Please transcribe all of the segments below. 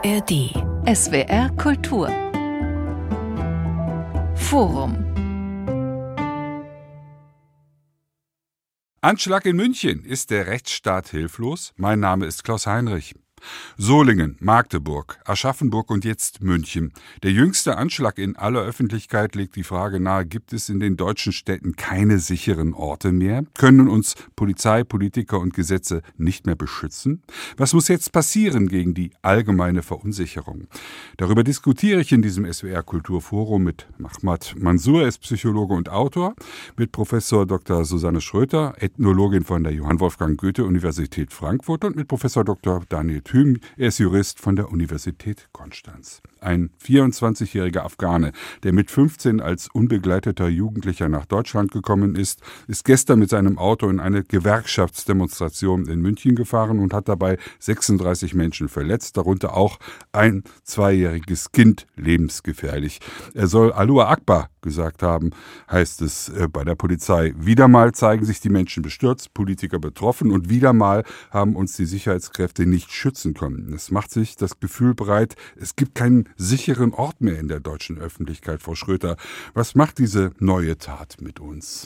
ARD SWR Kultur Forum. Anschlag in München. Ist der Rechtsstaat hilflos? Mein Name ist Klaus Heinrich. Solingen, Magdeburg, Aschaffenburg und jetzt München. Der jüngste Anschlag in aller Öffentlichkeit legt die Frage nahe, gibt es in den deutschen Städten keine sicheren Orte mehr? Können uns Polizei, Politiker und Gesetze nicht mehr beschützen? Was muss jetzt passieren gegen die allgemeine Verunsicherung? Darüber diskutiere ich in diesem SWR Kulturforum mit Ahmad Mansour, er ist Psychologe und Autor, mit Professor Dr. Susanne Schröter, Ethnologin von der Johann Wolfgang Goethe-Universität Frankfurt und mit Professor Dr. Daniel Thüm, er ist Jurist von der Universität Konstanz. Ein 24-jähriger Afghane, der mit 15 als unbegleiteter Jugendlicher nach Deutschland gekommen ist gestern mit seinem Auto in eine Gewerkschaftsdemonstration in München gefahren und hat dabei 36 Menschen verletzt, darunter auch ein 2-jähriges Kind, lebensgefährlich. Er soll Allahu Akbar gesagt haben, heißt es bei der Polizei. Wieder mal zeigen sich die Menschen bestürzt, Politiker betroffen und wieder mal haben uns die Sicherheitskräfte nicht schützen können. Es macht sich das Gefühl breit, es gibt keinen sicheren Ort mehr in der deutschen Öffentlichkeit. Frau Schröter, was macht diese neue Tat mit uns?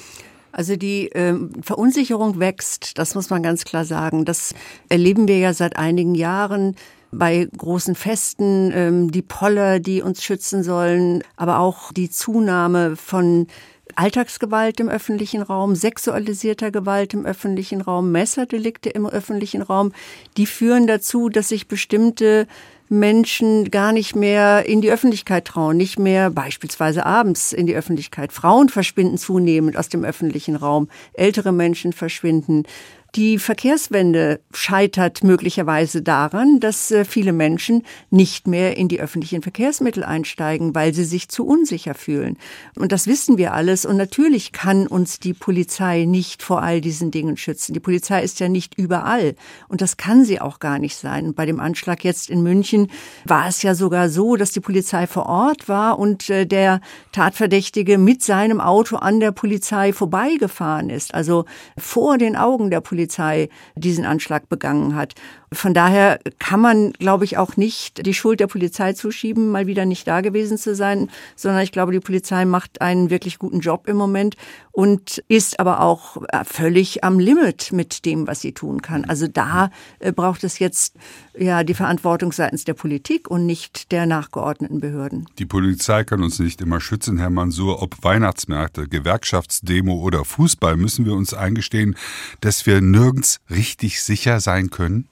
Also die Verunsicherung wächst, das muss man ganz klar sagen. Das erleben wir ja seit einigen Jahren bei großen Festen, die Poller, die uns schützen sollen, aber auch die Zunahme von Alltagsgewalt im öffentlichen Raum, sexualisierter Gewalt im öffentlichen Raum, Messerdelikte im öffentlichen Raum, die führen dazu, dass sich bestimmte Menschen gar nicht mehr in die Öffentlichkeit trauen, nicht mehr beispielsweise abends in die Öffentlichkeit. Frauen verschwinden zunehmend aus dem öffentlichen Raum, ältere Menschen verschwinden. Die Verkehrswende scheitert möglicherweise daran, dass viele Menschen nicht mehr in die öffentlichen Verkehrsmittel einsteigen, weil sie sich zu unsicher fühlen. Und das wissen wir alles. Und natürlich kann uns die Polizei nicht vor all diesen Dingen schützen. Die Polizei ist ja nicht überall. Und das kann sie auch gar nicht sein. Bei dem Anschlag jetzt in München war es ja sogar so, dass die Polizei vor Ort war und der Tatverdächtige mit seinem Auto an der Polizei vorbeigefahren ist. Also vor den Augen der Polizei diesen Anschlag begangen hat. Von daher kann man, glaube ich, auch nicht die Schuld der Polizei zuschieben, mal wieder nicht da gewesen zu sein, sondern ich glaube, die Polizei macht einen wirklich guten Job im Moment und ist aber auch völlig am Limit mit dem, was sie tun kann. Also da braucht es jetzt ja die Verantwortung seitens der Politik und nicht der nachgeordneten Behörden. Die Polizei kann uns nicht immer schützen, Herr Mansour. Ob Weihnachtsmärkte, Gewerkschaftsdemo oder Fußball, müssen wir uns eingestehen, dass wir nirgends richtig sicher sein können?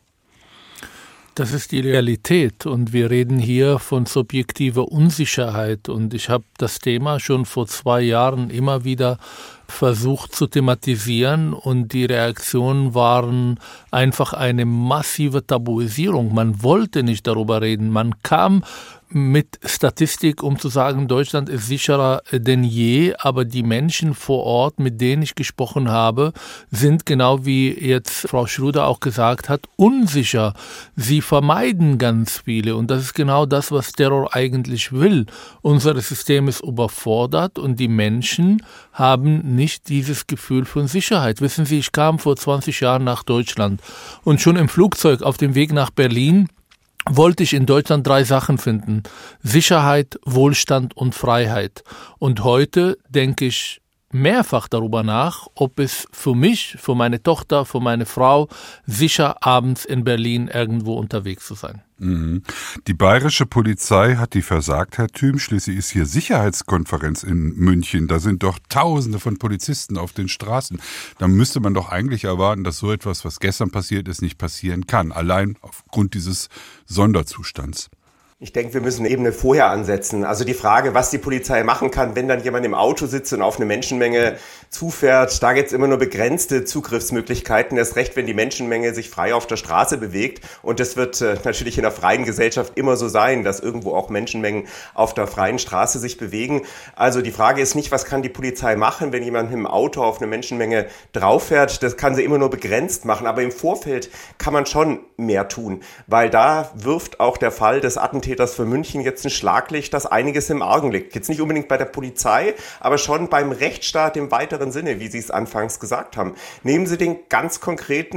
Das ist die Realität und wir reden hier von subjektiver Unsicherheit und ich habe das Thema schon vor 2 Jahren immer wieder versucht zu thematisieren und die Reaktionen waren einfach eine massive Tabuisierung. Man wollte nicht darüber reden. Man kam mit Statistik, um zu sagen, Deutschland ist sicherer denn je, aber die Menschen vor Ort, mit denen ich gesprochen habe, sind genau wie jetzt Frau Schröder auch gesagt hat, unsicher. Sie vermeiden ganz viele und das ist genau das, was Terror eigentlich will. Unser System ist überfordert und die Menschen haben nicht dieses Gefühl von Sicherheit. Wissen Sie, ich kam vor 20 Jahren nach Deutschland und schon im Flugzeug auf dem Weg nach Berlin wollte ich in Deutschland 3 Sachen finden. Sicherheit, Wohlstand und Freiheit. Und heute denke ich mehrfach darüber nach, ob es für mich, für meine Tochter, für meine Frau sicher abends in Berlin irgendwo unterwegs zu sein. Die bayerische Polizei hat die versagt, Herr Thüm. Schließlich ist hier Sicherheitskonferenz in München. Da sind doch Tausende von Polizisten auf den Straßen. Da müsste man doch eigentlich erwarten, dass so etwas, was gestern passiert ist, nicht passieren kann. Allein aufgrund dieses Sonderzustands. Ich denke, wir müssen eine Ebene vorher ansetzen. Also die Frage, was die Polizei machen kann, wenn dann jemand im Auto sitzt und auf eine Menschenmenge zufährt, da gibt es immer nur begrenzte Zugriffsmöglichkeiten. Erst recht, wenn die Menschenmenge sich frei auf der Straße bewegt. Und das wird natürlich in einer freien Gesellschaft immer so sein, dass irgendwo auch Menschenmengen auf der freien Straße sich bewegen. Also die Frage ist nicht, was kann die Polizei machen, wenn jemand mit dem Auto auf eine Menschenmenge drauffährt. Das kann sie immer nur begrenzt machen. Aber im Vorfeld kann man schon mehr tun, weil da wirft auch der Fall des Attentäters für München jetzt ein Schlaglicht, das einiges im Argen liegt. Jetzt nicht unbedingt bei der Polizei, aber schon beim Rechtsstaat im weiteren Sinne, wie Sie es anfangs gesagt haben. Nehmen Sie den ganz konkreten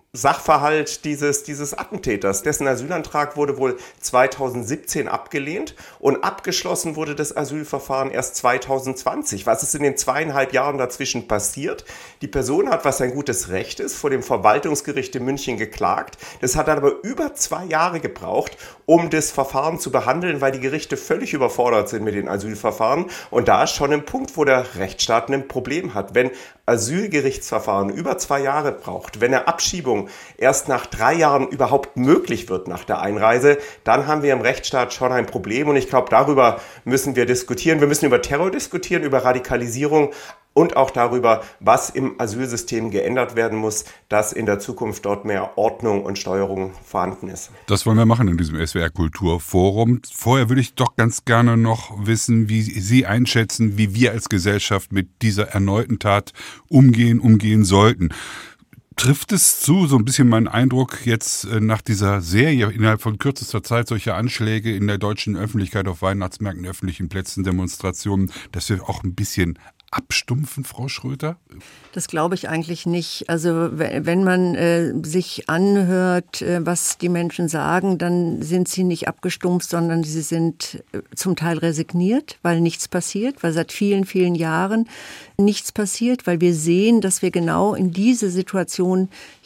Sachverhalt dieses Attentäters. Dessen Asylantrag wurde wohl 2017 abgelehnt und abgeschlossen wurde das Asylverfahren erst 2020. Was ist in den 2,5 Jahren dazwischen passiert? Die Person hat, was sein gutes Recht ist, vor dem Verwaltungsgericht in München geklagt. Das hat dann aber über 2 Jahre gebraucht, um das Verfahren zu behandeln, weil die Gerichte völlig überfordert sind mit den Asylverfahren. Und da ist schon ein Punkt, wo der Rechtsstaat ein Problem hat. Wenn Asylgerichtsverfahren über 2 Jahre braucht, wenn eine Abschiebung erst nach 3 Jahren überhaupt möglich wird nach der Einreise, dann haben wir im Rechtsstaat schon ein Problem. Und ich glaube, darüber müssen wir diskutieren. Wir müssen über Terror diskutieren, über Radikalisierung und auch darüber, was im Asylsystem geändert werden muss, dass in der Zukunft dort mehr Ordnung und Steuerung vorhanden ist. Das wollen wir machen in diesem SWR Kulturforum. Vorher würde ich doch ganz gerne noch wissen, wie Sie einschätzen, wie wir als Gesellschaft mit dieser erneuten Tat umgehen sollten. Trifft es zu, so ein bisschen mein Eindruck jetzt nach dieser Serie innerhalb von kürzester Zeit solcher Anschläge in der deutschen Öffentlichkeit auf Weihnachtsmärkten, öffentlichen Plätzen, Demonstrationen, dass wir auch ein bisschen abstumpfen, Frau Schröter? Das glaube ich eigentlich nicht. Also wenn man sich anhört, was die Menschen sagen, dann sind sie nicht abgestumpft, sondern sie sind zum Teil resigniert, weil nichts passiert, weil seit vielen, vielen Jahren nichts passiert, weil wir sehen, dass wir genau in diese Situation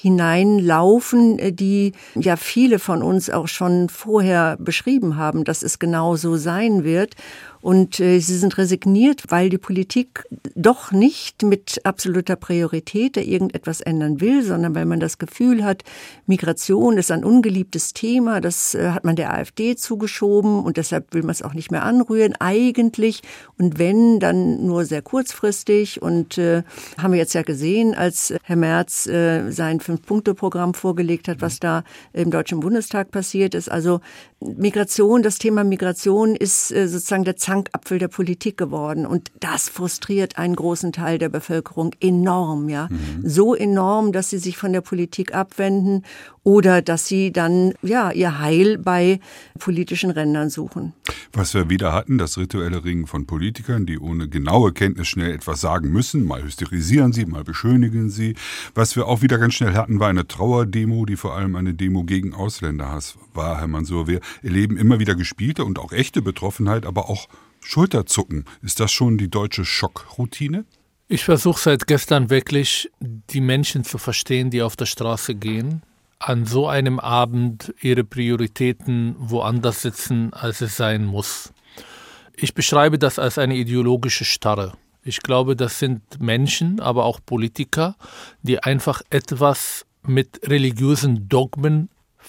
hineinlaufen, die ja viele von uns auch schon vorher beschrieben haben, dass es genau so sein wird. Und sie sind resigniert, weil die Politik doch nicht mit absoluter Priorität irgendetwas ändern will, sondern weil man das Gefühl hat, Migration ist ein ungeliebtes Thema. Das hat man der AfD zugeschoben und deshalb will man es auch nicht mehr anrühren eigentlich. Und wenn, dann nur sehr kurzfristig. Und haben wir jetzt ja gesehen, als Herr Merz sein 5-Punkte-Programm vorgelegt hat, was da im Deutschen Bundestag passiert ist. Also Migration, das Thema Migration ist sozusagen der Zankapfel der Politik geworden. Und das frustriert einen großen Teil der Bevölkerung enorm, ja. So enorm, dass sie sich von der Politik abwenden oder dass sie dann, ja, ihr Heil bei politischen Rändern suchen. Was wir wieder hatten, das rituelle Ringen von Politikern, die ohne genaue Kenntnis schnell etwas sagen müssen. Mal hysterisieren sie, mal beschönigen sie. Was wir auch wieder ganz schnell hatten, war eine Trauerdemo, die vor allem eine Demo gegen Ausländerhass war, Herr Mansour. Wir erleben immer wieder gespielte und auch echte Betroffenheit, aber auch Schulterzucken. Ist das schon die deutsche Schockroutine? Ich versuche seit gestern wirklich, die Menschen zu verstehen, die auf der Straße gehen, an so einem Abend ihre Prioritäten woanders sitzen, als es sein muss. Ich beschreibe das als eine ideologische Starre. Ich glaube, das sind Menschen, aber auch Politiker, die einfach etwas mit religiösen Dogmen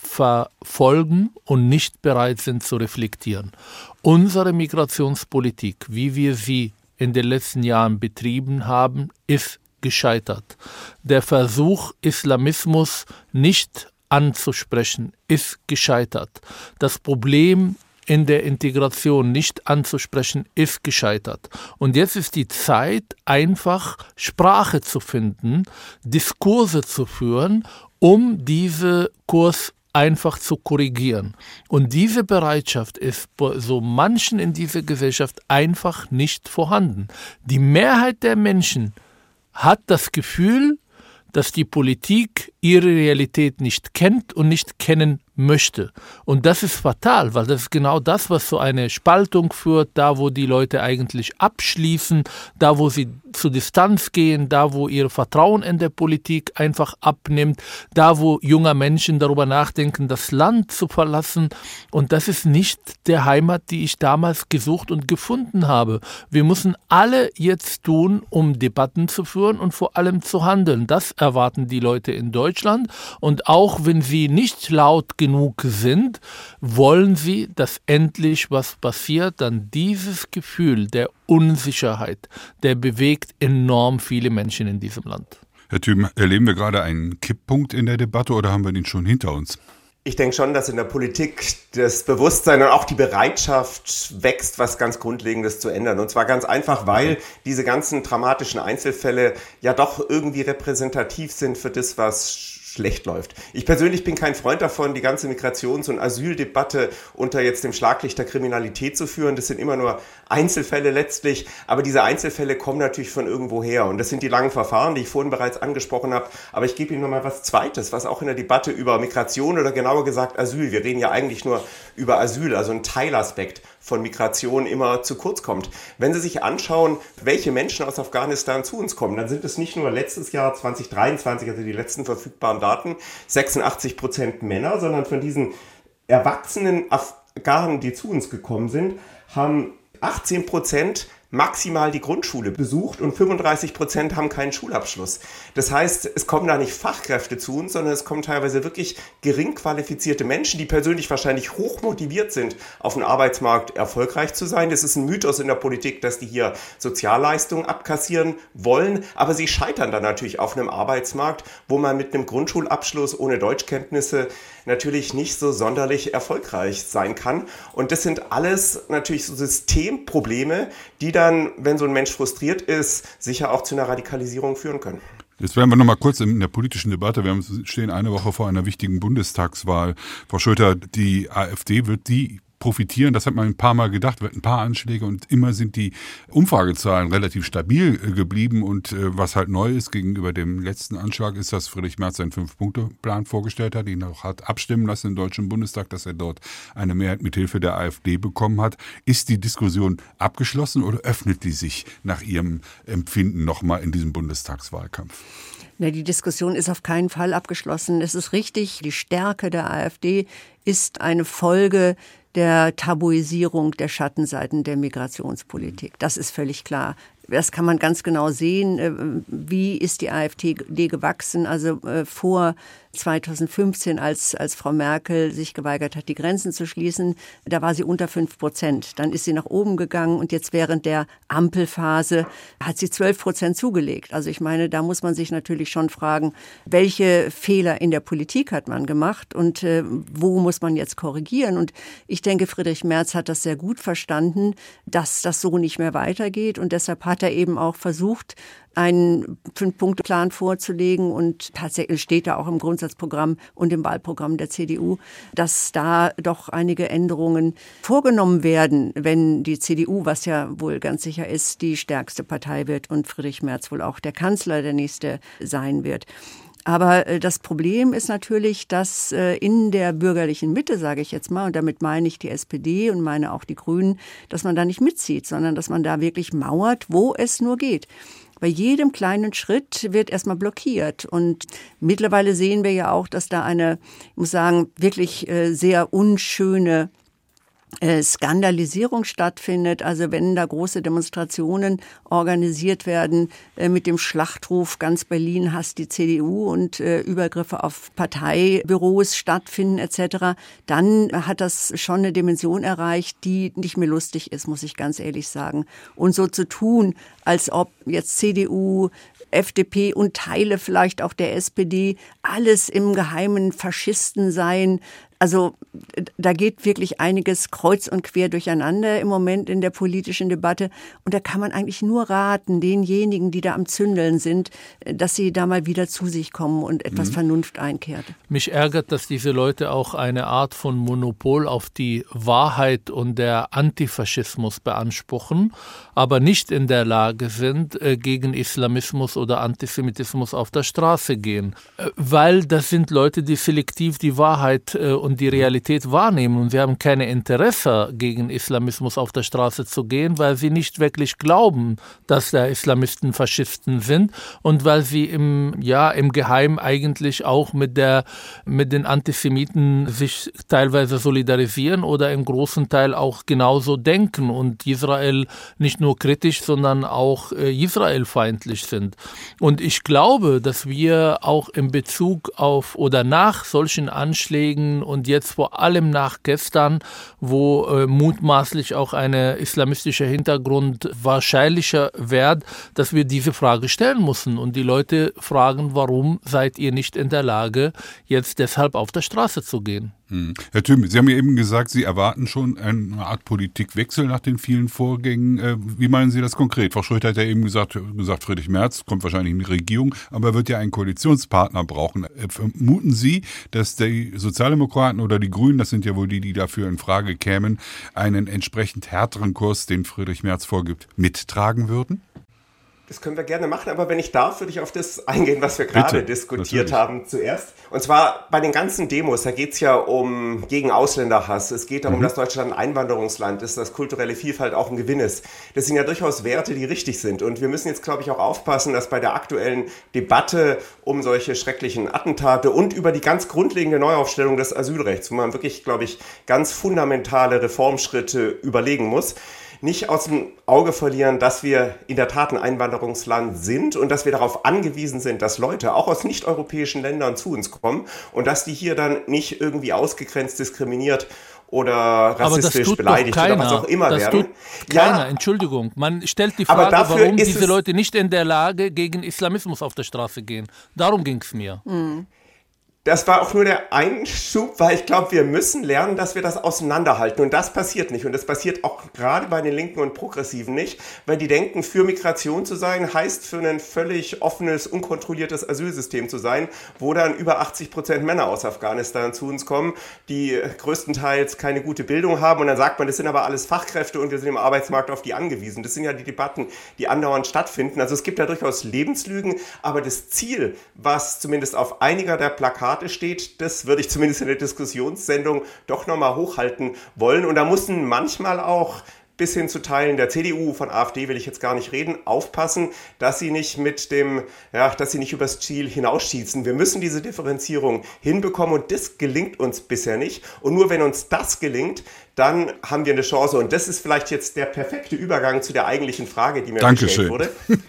verfolgen und nicht bereit sind zu reflektieren. Unsere Migrationspolitik, wie wir sie in den letzten Jahren betrieben haben, ist gescheitert. Der Versuch, Islamismus nicht anzusprechen, ist gescheitert. Das Problem in der Integration nicht anzusprechen, ist gescheitert. Und jetzt ist die Zeit, einfach Sprache zu finden, Diskurse zu führen, um diese Kurs einfach zu korrigieren. Und diese Bereitschaft ist bei so manchen in dieser Gesellschaft einfach nicht vorhanden. Die Mehrheit der Menschen hat das Gefühl, dass die Politik ihre Realität nicht kennt und nicht kennen möchte. Und das ist fatal, weil das ist genau das, was zu einer Spaltung führt, da wo die Leute eigentlich abschließen, da wo sie zur Distanz gehen, da wo ihr Vertrauen in der Politik einfach abnimmt, da wo junge Menschen darüber nachdenken, das Land zu verlassen. Und das ist nicht der Heimat, die ich damals gesucht und gefunden habe. Wir müssen alle jetzt tun, um Debatten zu führen und vor allem zu handeln. Das erwarten die Leute in Deutschland. Und auch wenn sie nicht laut genug sind, wollen sie, dass endlich was passiert. Dann dieses Gefühl der Unsicherheit, der bewegt enorm viele Menschen in diesem Land. Herr Thüm, erleben wir gerade einen Kipppunkt in der Debatte oder haben wir den schon hinter uns? Ich denke schon, dass in der Politik das Bewusstsein und auch die Bereitschaft wächst, was ganz Grundlegendes zu ändern. Und zwar ganz einfach, weil diese ganzen dramatischen Einzelfälle ja doch irgendwie repräsentativ sind für das, was schlecht läuft. Ich persönlich bin kein Freund davon, die ganze Migrations- und Asyldebatte unter jetzt dem Schlaglicht der Kriminalität zu führen. Das sind immer nur Einzelfälle letztlich, aber diese Einzelfälle kommen natürlich von irgendwo her und das sind die langen Verfahren, die ich vorhin bereits angesprochen habe. Aber ich gebe Ihnen nochmal was Zweites, was auch in der Debatte über Migration oder genauer gesagt Asyl, wir reden ja eigentlich nur über Asyl, also ein Teilaspekt von Migration immer zu kurz kommt. Wenn Sie sich anschauen, welche Menschen aus Afghanistan zu uns kommen, dann sind es nicht nur letztes Jahr 2023, also die letzten verfügbaren Daten, 86% Männer, sondern von diesen erwachsenen Afghanen, die zu uns gekommen sind, haben 18% maximal die Grundschule besucht und 35% haben keinen Schulabschluss. Das heißt, es kommen da nicht Fachkräfte zu uns, sondern es kommen teilweise wirklich gering qualifizierte Menschen, die persönlich wahrscheinlich hoch motiviert sind, auf dem Arbeitsmarkt erfolgreich zu sein. Das ist ein Mythos in der Politik, dass die hier Sozialleistungen abkassieren wollen, aber sie scheitern dann natürlich auf einem Arbeitsmarkt, wo man mit einem Grundschulabschluss ohne Deutschkenntnisse natürlich nicht so sonderlich erfolgreich sein kann. Und das sind alles natürlich so Systemprobleme, die dann, wenn so ein Mensch frustriert ist, sicher auch zu einer Radikalisierung führen können. Jetzt werden wir noch mal kurz in der politischen Debatte. Wir stehen eine Woche vor einer wichtigen Bundestagswahl. Frau Schulter, die AfD wird die profitieren, das hat man ein paar Mal gedacht, wird ein paar Anschläge und immer sind die Umfragezahlen relativ stabil geblieben und was halt neu ist gegenüber dem letzten Anschlag ist, dass Friedrich Merz einen 5-Punkte-Plan vorgestellt hat, ihn auch hat abstimmen lassen im Deutschen Bundestag, dass er dort eine Mehrheit mit Hilfe der AfD bekommen hat. Ist die Diskussion abgeschlossen oder öffnet die sich nach Ihrem Empfinden nochmal in diesem Bundestagswahlkampf? Na, die Diskussion ist auf keinen Fall abgeschlossen. Es ist richtig, die Stärke der AfD ist eine Folge der Tabuisierung der Schattenseiten der Migrationspolitik. Das ist völlig klar. Das kann man ganz genau sehen. Wie ist die AfD gewachsen? Also vor 2015, als Frau Merkel sich geweigert hat, die Grenzen zu schließen, da war sie unter 5%. Dann ist sie nach oben gegangen und jetzt während der Ampelphase hat sie 12% zugelegt. Also ich meine, da muss man sich natürlich schon fragen, welche Fehler in der Politik hat man gemacht und wo muss man jetzt korrigieren? Und ich denke, Friedrich Merz hat das sehr gut verstanden, dass das so nicht mehr weitergeht und deshalb hat er eben auch versucht, einen 5-Punkte-Plan vorzulegen und tatsächlich steht da auch im Grundsatzprogramm und im Wahlprogramm der CDU, dass da doch einige Änderungen vorgenommen werden, wenn die CDU, was ja wohl ganz sicher ist, die stärkste Partei wird und Friedrich Merz wohl auch der Kanzler der nächste sein wird. Aber das Problem ist natürlich, dass in der bürgerlichen Mitte, sage ich jetzt mal, und damit meine ich die SPD und meine auch die Grünen, dass man da nicht mitzieht, sondern dass man da wirklich mauert, wo es nur geht. Bei jedem kleinen Schritt wird erstmal blockiert. Und mittlerweile sehen wir ja auch, dass da eine, ich muss sagen, wirklich sehr unschöne Skandalisierung stattfindet. Also wenn da große Demonstrationen organisiert werden mit dem Schlachtruf "Ganz Berlin hasst die CDU" und Übergriffe auf Parteibüros stattfinden etc., dann hat das schon eine Dimension erreicht, die nicht mehr lustig ist, muss ich ganz ehrlich sagen. Und so zu tun, als ob jetzt CDU, FDP und Teile vielleicht auch der SPD alles im Geheimen Faschisten seien. Also da geht wirklich einiges kreuz und quer durcheinander im Moment in der politischen Debatte. Und da kann man eigentlich nur raten, denjenigen, die da am Zündeln sind, dass sie da mal wieder zu sich kommen und etwas Vernunft einkehrt. Mich ärgert, dass diese Leute auch eine Art von Monopol auf die Wahrheit und der Antifaschismus beanspruchen, aber nicht in der Lage sind, gegen Islamismus oder Antisemitismus auf der Straße gehen. Weil das sind Leute, die selektiv die Wahrheit und die Realität wahrnehmen. Und wir haben kein Interesse, gegen Islamismus auf der Straße zu gehen, weil sie nicht wirklich glauben, dass da Islamisten Faschisten sind und weil sie im Geheimen eigentlich auch mit den Antisemiten sich teilweise solidarisieren oder im großen Teil auch genauso denken und Israel nicht nur kritisch, sondern auch israelfeindlich sind. Und ich glaube, dass wir auch in Bezug auf oder nach solchen Anschlägen und jetzt vor allem nach gestern, wo mutmaßlich auch ein islamistischer Hintergrund wahrscheinlicher wird, dass wir diese Frage stellen müssen und die Leute fragen, warum seid ihr nicht in der Lage, jetzt deshalb auf der Straße zu gehen? Herr Thüm, Sie haben ja eben gesagt, Sie erwarten schon eine Art Politikwechsel nach den vielen Vorgängen. Wie meinen Sie das konkret? Frau Schröter hat ja eben gesagt, Friedrich Merz kommt wahrscheinlich in die Regierung, aber er wird ja einen Koalitionspartner brauchen. Vermuten Sie, dass die Sozialdemokraten oder die Grünen, das sind ja wohl die dafür in Frage kämen, einen entsprechend härteren Kurs, den Friedrich Merz vorgibt, mittragen würden? Das können wir gerne machen, aber wenn ich darf, würde ich auf das eingehen, was wir gerade diskutiert haben zuerst. Und zwar bei den ganzen Demos, da geht es ja gegen Ausländerhass. Es geht darum, dass Deutschland ein Einwanderungsland ist, dass kulturelle Vielfalt auch ein Gewinn ist. Das sind ja durchaus Werte, die richtig sind. Und wir müssen jetzt, glaube ich, auch aufpassen, dass bei der aktuellen Debatte um solche schrecklichen Attentate und über die ganz grundlegende Neuaufstellung des Asylrechts, wo man wirklich, glaube ich, ganz fundamentale Reformschritte überlegen muss, nicht aus dem Auge verlieren, dass wir in der Tat ein Einwanderungsland sind und dass wir darauf angewiesen sind, dass Leute auch aus nicht-europäischen Ländern zu uns kommen und dass die hier dann nicht irgendwie ausgegrenzt, diskriminiert oder rassistisch beleidigt oder was auch immer werden. Keiner, Entschuldigung. Man stellt die Frage, warum diese Leute nicht in der Lage gegen Islamismus auf der Straße gehen. Darum ging es mir. Das war auch nur der Einschub, weil ich glaube, wir müssen lernen, dass wir das auseinanderhalten. Und das passiert nicht. Und das passiert auch gerade bei den Linken und Progressiven nicht, weil die denken, für Migration zu sein, heißt für ein völlig offenes, unkontrolliertes Asylsystem zu sein, wo dann über 80% Männer aus Afghanistan zu uns kommen, die größtenteils keine gute Bildung haben. Und dann sagt man, das sind aber alles Fachkräfte und wir sind im Arbeitsmarkt auf die angewiesen. Das sind ja die Debatten, die andauernd stattfinden. Also es gibt ja durchaus Lebenslügen, aber das Ziel, was zumindest auf einiger der Plakate steht, das würde ich zumindest in der Diskussionssendung doch nochmal hochhalten wollen. Und da mussten manchmal auch bis hin zu Teilen der CDU, von AfD will ich jetzt gar nicht reden, aufpassen, dass sie nicht dass sie nicht übers Ziel hinausschießen. Wir müssen diese Differenzierung hinbekommen und das gelingt uns bisher nicht. Und nur wenn uns das gelingt, dann haben wir eine Chance. Und das ist vielleicht jetzt der perfekte Übergang zu der eigentlichen Frage, die mir gestellt wurde.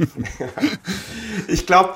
Ich glaube,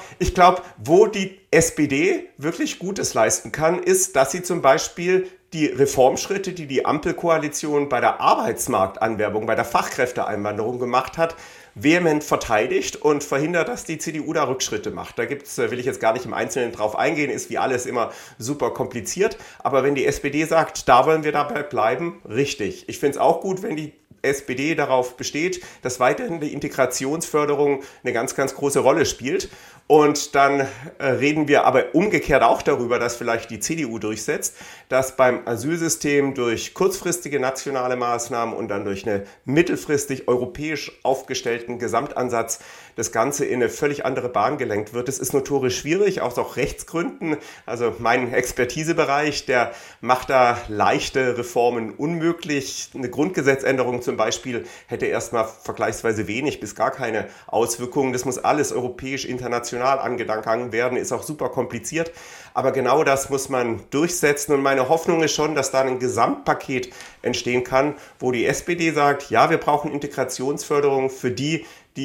wo die SPD wirklich Gutes leisten kann, ist, dass sie zum Beispiel die Reformschritte, die die Ampelkoalition bei der Arbeitsmarktanwerbung, bei der Fachkräfteeinwanderung gemacht hat, vehement verteidigt und verhindert, dass die CDU da Rückschritte macht. Da will ich jetzt gar nicht im Einzelnen drauf eingehen, ist wie alles immer super kompliziert. Aber wenn die SPD sagt, da wollen wir dabei bleiben, richtig. Ich finde es auch gut, wenn die SPD darauf besteht, dass weiterhin die Integrationsförderung eine ganz, ganz große Rolle spielt. Und dann reden wir aber umgekehrt auch darüber, dass vielleicht die CDU durchsetzt, dass beim Asylsystem durch kurzfristige nationale Maßnahmen und dann durch einen mittelfristig europäisch aufgestellten Gesamtansatz das Ganze in eine völlig andere Bahn gelenkt wird. Das ist notorisch schwierig, aus auch Rechtsgründen. Also mein Expertisebereich, der macht da leichte Reformen unmöglich. Eine Grundgesetzänderung zum Beispiel hätte erstmal vergleichsweise wenig bis gar keine Auswirkungen. Das muss alles europäisch, international angegangen werden, ist auch super kompliziert. Aber genau das muss man durchsetzen. Und meine Hoffnung ist schon, dass da ein Gesamtpaket entstehen kann, wo die SPD sagt, ja, wir brauchen Integrationsförderung für die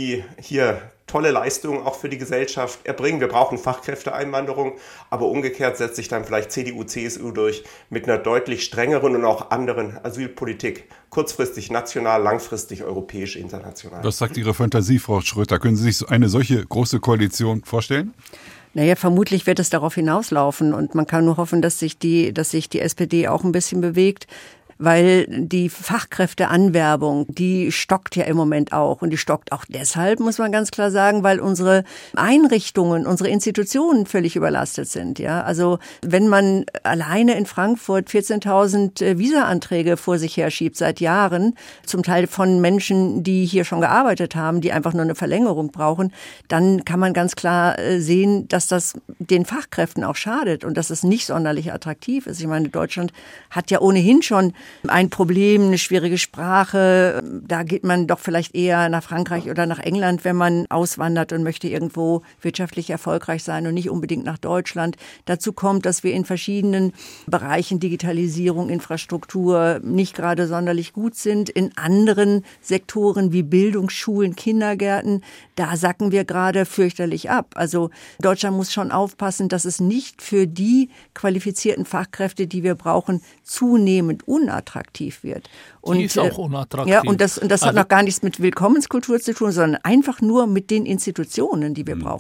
hier tolle Leistungen auch für die Gesellschaft erbringen. Wir brauchen Fachkräfteeinwanderung, aber umgekehrt setzt sich dann vielleicht CDU, CSU durch mit einer deutlich strengeren und auch anderen Asylpolitik. Kurzfristig national, langfristig europäisch, international. Was sagt Ihre Fantasie, Frau Schröter? Können Sie sich eine solche große Koalition vorstellen? Naja, vermutlich wird es darauf hinauslaufen und man kann nur hoffen, dass sich die SPD auch ein bisschen bewegt. Weil die Fachkräfteanwerbung, die stockt ja im Moment auch. Und die stockt auch deshalb, muss man ganz klar sagen, weil unsere Einrichtungen, unsere Institutionen völlig überlastet sind. Ja, also wenn man alleine in Frankfurt 14.000 Visa-Anträge vor sich herschiebt seit Jahren, zum Teil von Menschen, die hier schon gearbeitet haben, die einfach nur eine Verlängerung brauchen, dann kann man ganz klar sehen, dass das den Fachkräften auch schadet und dass es nicht sonderlich attraktiv ist. Ich meine, Deutschland hat ja ohnehin schon ein Problem, eine schwierige Sprache. Da geht man doch vielleicht eher nach Frankreich oder nach England, wenn man auswandert und möchte irgendwo wirtschaftlich erfolgreich sein und nicht unbedingt nach Deutschland. Dazu kommt, dass wir in verschiedenen Bereichen Digitalisierung, Infrastruktur nicht gerade sonderlich gut sind. In anderen Sektoren wie Bildung, Schulen, Kindergärten, da sacken wir gerade fürchterlich ab. Also Deutschland muss schon aufpassen, dass es nicht für die qualifizierten Fachkräfte, die wir brauchen, zunehmend unattraktiv wird. Und die ist auch unattraktiv. Ja, und das hat noch gar nichts mit Willkommenskultur zu tun, sondern einfach nur mit den Institutionen, die wir brauchen.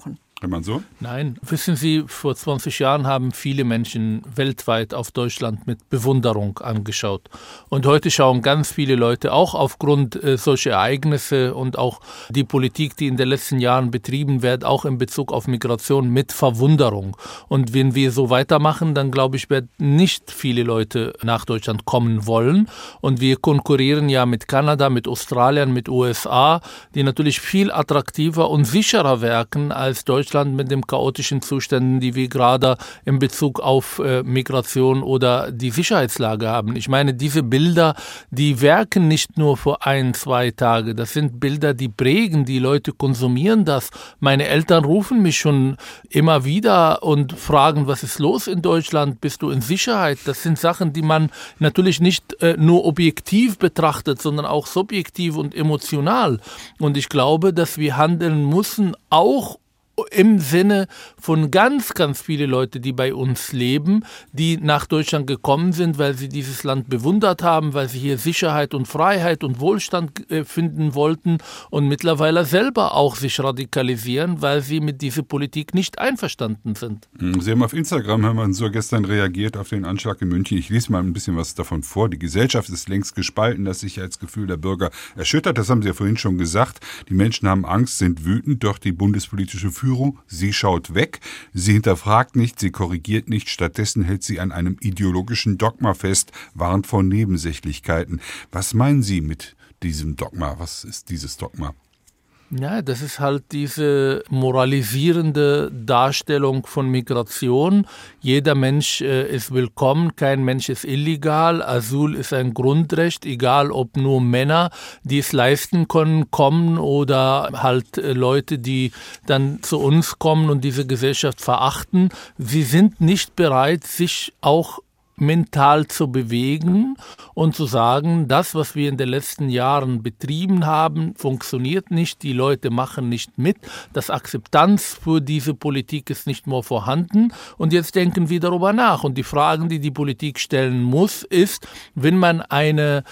Herr Mansour? Nein, wissen Sie, vor 20 Jahren haben viele Menschen weltweit auf Deutschland mit Bewunderung angeschaut. Und heute schauen ganz viele Leute auch aufgrund solcher Ereignisse und auch die Politik, die in den letzten Jahren betrieben wird, auch in Bezug auf Migration mit Verwunderung. Und wenn wir so weitermachen, dann glaube ich, werden nicht viele Leute nach Deutschland kommen wollen. Und wir konkurrieren ja mit Kanada, mit Australien, mit USA, die natürlich viel attraktiver und sicherer wirken als Deutschland mit den chaotischen Zuständen, die wir gerade in Bezug auf Migration oder die Sicherheitslage haben. Ich meine, diese Bilder, die wirken nicht nur für 1-2 Tage. Das sind Bilder, die prägen, die Leute konsumieren das. Meine Eltern rufen mich schon immer wieder und fragen, was ist los in Deutschland? Bist du in Sicherheit? Das sind Sachen, die man natürlich nicht nur objektiv betrachtet, sondern auch subjektiv und emotional. Und ich glaube, dass wir handeln müssen, auch im Sinne von ganz, ganz viele Leute, die bei uns leben, die nach Deutschland gekommen sind, weil sie dieses Land bewundert haben, weil sie hier Sicherheit und Freiheit und Wohlstand finden wollten und mittlerweile selber auch sich radikalisieren, weil sie mit dieser Politik nicht einverstanden sind. Sie haben auf Instagram, Herr Mansour, gestern reagiert auf den Anschlag in München. Ich lese mal ein bisschen was davon vor. Die Gesellschaft ist längst gespalten, das Sicherheitsgefühl der Bürger erschüttert. Das haben Sie ja vorhin schon gesagt. Die Menschen haben Angst, sind wütend, doch die bundespolitische Führung, sie schaut weg, sie hinterfragt nicht, sie korrigiert nicht, stattdessen hält sie an einem ideologischen Dogma fest, warnt vor Nebensächlichkeiten. Was meinen Sie mit diesem Dogma? Was ist dieses Dogma? Ja, das ist halt diese moralisierende Darstellung von Migration. Jeder Mensch ist willkommen, kein Mensch ist illegal. Asyl ist ein Grundrecht, egal ob nur Männer, die es leisten können, kommen oder halt Leute, die dann zu uns kommen und diese Gesellschaft verachten. Sie sind nicht bereit, sich auch mental zu bewegen und zu sagen, das, was wir in den letzten Jahren betrieben haben, funktioniert nicht, die Leute machen nicht mit, das Akzeptanz für diese Politik ist nicht mehr vorhanden und jetzt denken wir darüber nach. Und die Fragen, die die Politik stellen muss, ist, wenn man eine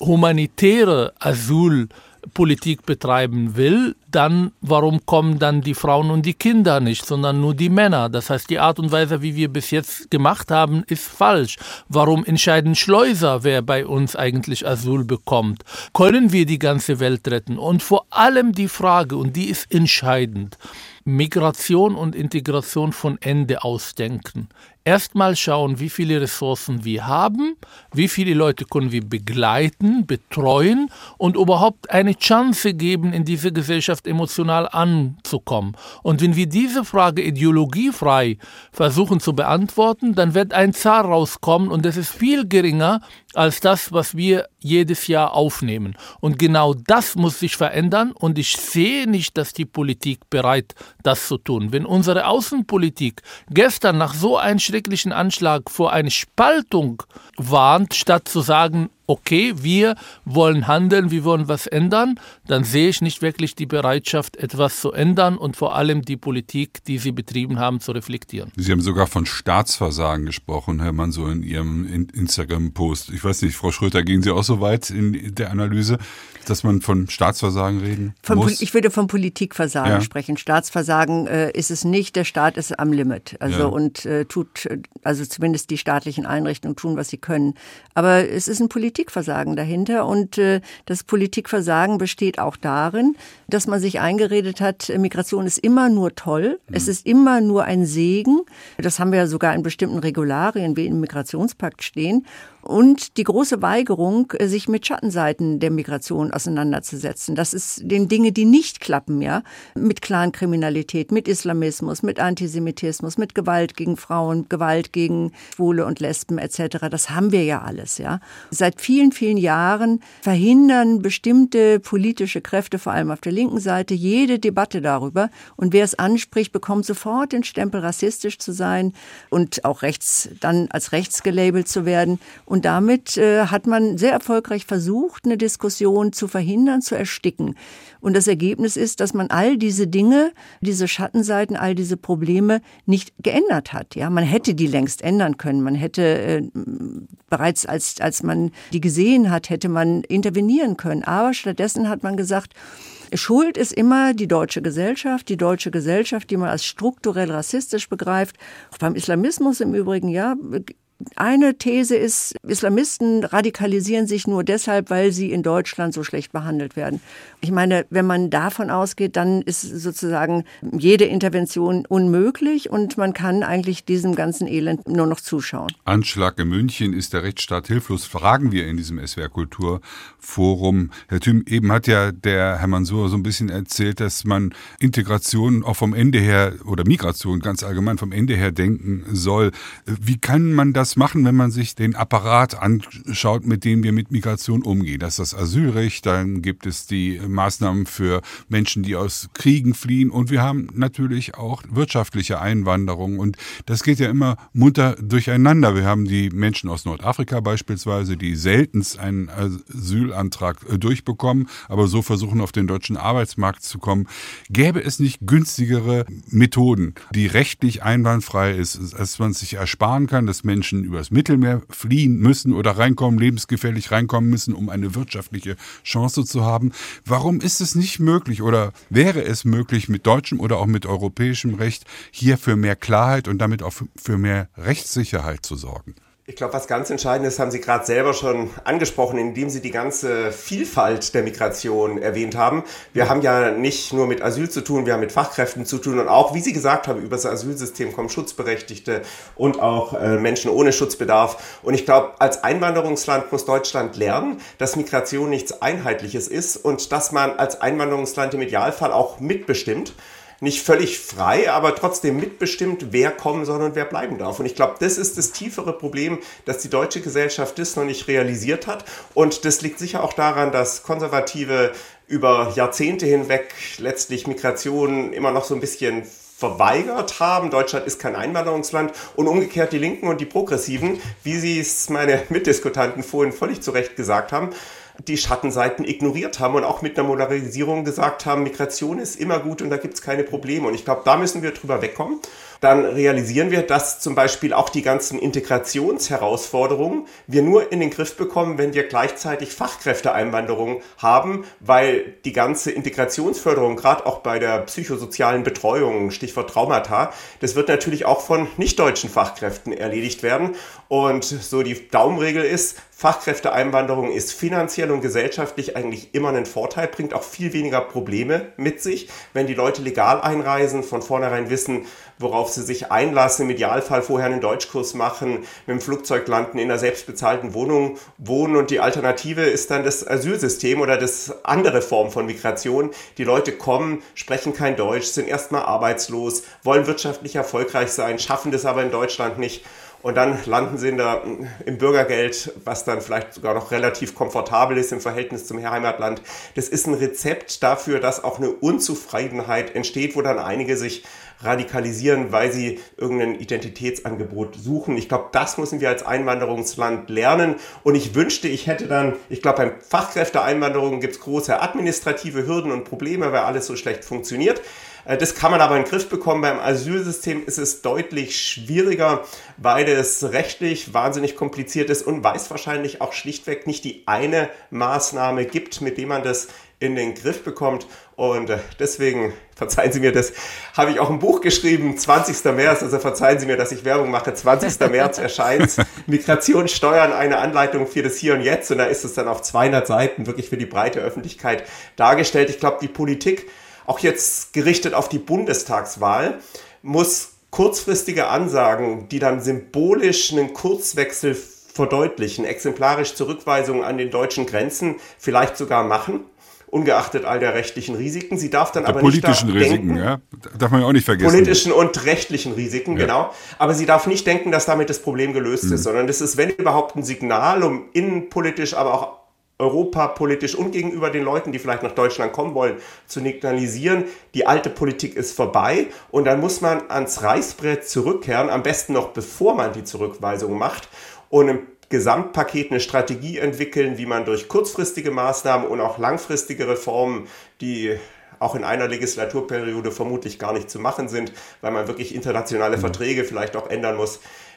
humanitäre Asylpolitik betreiben will, dann warum kommen dann die Frauen und die Kinder nicht, sondern nur die Männer? Das heißt, die Art und Weise, wie wir bis jetzt gemacht haben, ist falsch. Warum entscheiden Schleuser, wer bei uns eigentlich Asyl bekommt? Können wir die ganze Welt retten? Und vor allem die Frage, und die ist entscheidend, Migration und Integration von Ende ausdenken. Erstmal schauen, wie viele Ressourcen wir haben, wie viele Leute können wir begleiten, betreuen und überhaupt eine Chance geben, in diese Gesellschaft emotional anzukommen. Und wenn wir diese Frage ideologiefrei versuchen zu beantworten, dann wird ein Zahl rauskommen und das ist viel geringer als das, was wir jedes Jahr aufnehmen. Und genau das muss sich verändern und ich sehe nicht, dass die Politik bereit ist, das zu tun. Wenn unsere Außenpolitik gestern nach so einem schrecklichen Anschlag vor eine Spaltung warnt, statt zu sagen, okay, wir wollen handeln, wir wollen was ändern, dann sehe ich nicht wirklich die Bereitschaft, etwas zu ändern und vor allem die Politik, die Sie betrieben haben, zu reflektieren. Sie haben sogar von Staatsversagen gesprochen, Herr Mansour, in Ihrem Instagram-Post. Ich weiß nicht, Frau Schröter, gehen Sie auch so weit in der Analyse, dass man von Staatsversagen reden muss? Ich würde von Politikversagen sprechen. Staatsversagen ist es nicht, der Staat ist am Limit. Und also zumindest die staatlichen Einrichtungen tun, was sie können. Aber es ist ein Politikversagen dahinter und das Politikversagen besteht auch darin, dass man sich eingeredet hat, Migration ist immer nur toll, es ist immer nur ein Segen. Das haben wir ja sogar in bestimmten Regularien wie im Migrationspakt stehen. Und die große Weigerung, sich mit Schattenseiten der Migration auseinanderzusetzen. Das ist den Dinge, die nicht klappen, ja, mit Clankriminalität, mit Islamismus, mit Antisemitismus, mit Gewalt gegen Frauen, Gewalt gegen Schwule und Lesben etc. Das haben wir ja alles, ja. Seit vielen, vielen Jahren verhindern bestimmte politische Kräfte, vor allem auf der linken Seite, jede Debatte darüber. Und wer es anspricht, bekommt sofort den Stempel, rassistisch zu sein und auch dann als rechts gelabelt zu werden. Und damit hat man sehr erfolgreich versucht, eine Diskussion zu verhindern, zu ersticken. Und das Ergebnis ist, dass man all diese Dinge, diese Schattenseiten, all diese Probleme nicht geändert hat. Ja, man hätte die längst ändern können. Man hätte bereits, als man die gesehen hat, hätte man intervenieren können. Aber stattdessen hat man gesagt, Schuld ist immer die deutsche Gesellschaft, die man als strukturell rassistisch begreift. Auch beim Islamismus im Übrigen, ja. Eine These ist, Islamisten radikalisieren sich nur deshalb, weil sie in Deutschland so schlecht behandelt werden. Ich meine, wenn man davon ausgeht, dann ist sozusagen jede Intervention unmöglich und man kann eigentlich diesem ganzen Elend nur noch zuschauen. Anschlag in München, ist der Rechtsstaat hilflos? Fragen wir in diesem SWR Kulturforum. Herr Thüm, eben hat ja der Herr Mansour so ein bisschen erzählt, dass man Integration auch vom Ende her oder Migration ganz allgemein vom Ende her denken soll. Wie kann man das machen, wenn man sich den Apparat anschaut, mit dem wir mit Migration umgehen? Das ist das Asylrecht, dann gibt es die Maßnahmen für Menschen, die aus Kriegen fliehen und wir haben natürlich auch wirtschaftliche Einwanderung und das geht ja immer munter durcheinander. Wir haben die Menschen aus Nordafrika beispielsweise, die seltenst einen Asylantrag durchbekommen, aber so versuchen auf den deutschen Arbeitsmarkt zu kommen. Gäbe es nicht günstigere Methoden, die rechtlich einwandfrei ist, dass man sich ersparen kann, dass Menschen übers Mittelmeer fliehen müssen oder reinkommen, lebensgefährlich reinkommen müssen, um eine wirtschaftliche Chance zu haben? Warum ist es nicht möglich oder wäre es möglich, mit deutschem oder auch mit europäischem Recht hier für mehr Klarheit und damit auch für mehr Rechtssicherheit zu sorgen? Ich glaube, was ganz entscheidend ist, haben Sie gerade selber schon angesprochen, indem Sie die ganze Vielfalt der Migration erwähnt haben. Wir haben ja nicht nur mit Asyl zu tun, wir haben mit Fachkräften zu tun und auch, wie Sie gesagt haben, über das Asylsystem kommen Schutzberechtigte und auch Menschen ohne Schutzbedarf. Und ich glaube, als Einwanderungsland muss Deutschland lernen, dass Migration nichts Einheitliches ist und dass man als Einwanderungsland im Idealfall auch mitbestimmt. Nicht völlig frei, aber trotzdem mitbestimmt, wer kommen soll und wer bleiben darf. Und ich glaube, das ist das tiefere Problem, dass die deutsche Gesellschaft das noch nicht realisiert hat. Und das liegt sicher auch daran, dass Konservative über Jahrzehnte hinweg letztlich Migration immer noch so ein bisschen verweigert haben. Deutschland ist kein Einwanderungsland und umgekehrt die Linken und die Progressiven, wie sie es meine Mitdiskutanten vorhin völlig zu Recht gesagt haben, die Schattenseiten ignoriert haben und auch mit einer Moderarisierung gesagt haben, Migration ist immer gut und da gibt es keine Probleme. Und ich glaube, da müssen wir drüber wegkommen. Dann realisieren wir, dass zum Beispiel auch die ganzen Integrationsherausforderungen wir nur in den Griff bekommen, wenn wir gleichzeitig Fachkräfteeinwanderung haben, weil die ganze Integrationsförderung, gerade auch bei der psychosozialen Betreuung, Stichwort Traumata, das wird natürlich auch von nicht-deutschen Fachkräften erledigt werden. Und so die Daumenregel ist, Fachkräfteeinwanderung ist finanziell und gesellschaftlich eigentlich immer einen Vorteil, bringt auch viel weniger Probleme mit sich, wenn die Leute legal einreisen, von vornherein wissen, worauf sie sich einlassen, im Idealfall vorher einen Deutschkurs machen, mit dem Flugzeug landen, in einer selbstbezahlten Wohnung wohnen und die Alternative ist dann das Asylsystem oder das andere Form von Migration. Die Leute kommen, sprechen kein Deutsch, sind erstmal arbeitslos, wollen wirtschaftlich erfolgreich sein, schaffen das aber in Deutschland nicht. Und dann landen sie im Bürgergeld, was dann vielleicht sogar noch relativ komfortabel ist im Verhältnis zum Heimatland. Das ist ein Rezept dafür, dass auch eine Unzufriedenheit entsteht, wo dann einige sich radikalisieren, weil sie irgendein Identitätsangebot suchen. Ich glaube, das müssen wir als Einwanderungsland lernen. Und ich wünschte, ich glaube, beim Fachkräfteeinwanderung gibt es große administrative Hürden und Probleme, weil alles so schlecht funktioniert. Das kann man aber in den Griff bekommen. Beim Asylsystem ist es deutlich schwieriger, weil es rechtlich wahnsinnig kompliziert ist und weil es wahrscheinlich auch schlichtweg nicht die eine Maßnahme gibt, mit der man das in den Griff bekommt. Und deswegen, verzeihen Sie mir das, habe ich auch ein Buch geschrieben, 20. März, also verzeihen Sie mir, dass ich Werbung mache, 20. März erscheint Migration, Steuern, eine Anleitung für das Hier und Jetzt. Und da ist es dann auf 200 Seiten wirklich für die breite Öffentlichkeit dargestellt. Ich glaube, die Politik, auch jetzt gerichtet auf die Bundestagswahl, muss kurzfristige Ansagen, die dann symbolisch einen Kurswechsel verdeutlichen, exemplarisch Zurückweisungen an den deutschen Grenzen vielleicht sogar machen, ungeachtet all der rechtlichen Risiken. Sie darf dann aber nicht politischen Risiken, ja, darf man ja auch nicht vergessen. Politischen und rechtlichen Risiken, ja. Genau. Aber sie darf nicht denken, dass damit das Problem gelöst ist, sondern das ist, wenn überhaupt, ein Signal, um innenpolitisch, aber auch europapolitisch und gegenüber den Leuten, die vielleicht nach Deutschland kommen wollen, zu signalisieren, die alte Politik ist vorbei und dann muss man ans Reißbrett zurückkehren, am besten noch bevor man die Zurückweisung macht und im Gesamtpaket eine Strategie entwickeln, wie man durch kurzfristige Maßnahmen und auch langfristige Reformen, die auch in einer Legislaturperiode vermutlich gar nicht zu machen sind, weil man wirklich internationale Verträge vielleicht auch ändern muss,